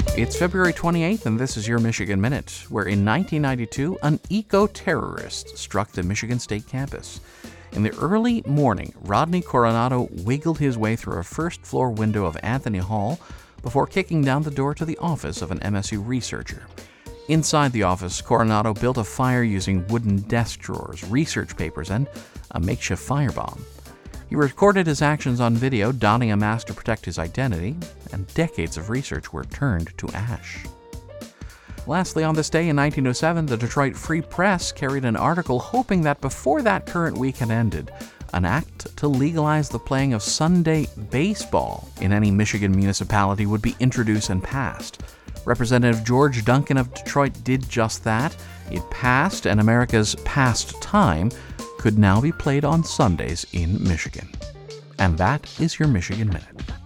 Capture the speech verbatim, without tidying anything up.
It's February twenty-eighth, and this is your Michigan Minute, where in nineteen ninety-two, an eco-terrorist struck the Michigan State campus. In the early morning, Rodney Coronado wiggled his way through a first-floor window of Anthony Hall before kicking down the door to the office of an M S U researcher. Inside the office, Coronado built a fire using wooden desk drawers, research papers, and a makeshift firebomb. He recorded his actions on video, donning a mask to protect his identity, and decades of research were turned to ash. Lastly, on this day in nineteen oh seven, the Detroit Free Press carried an article hoping that before that current week had ended, an act to legalize the playing of Sunday baseball in any Michigan municipality would be introduced and passed. Representative George Duncan of Detroit did just that. It passed, and America's pastime could now be played on Sundays in Michigan. And that is your Michigan Minute.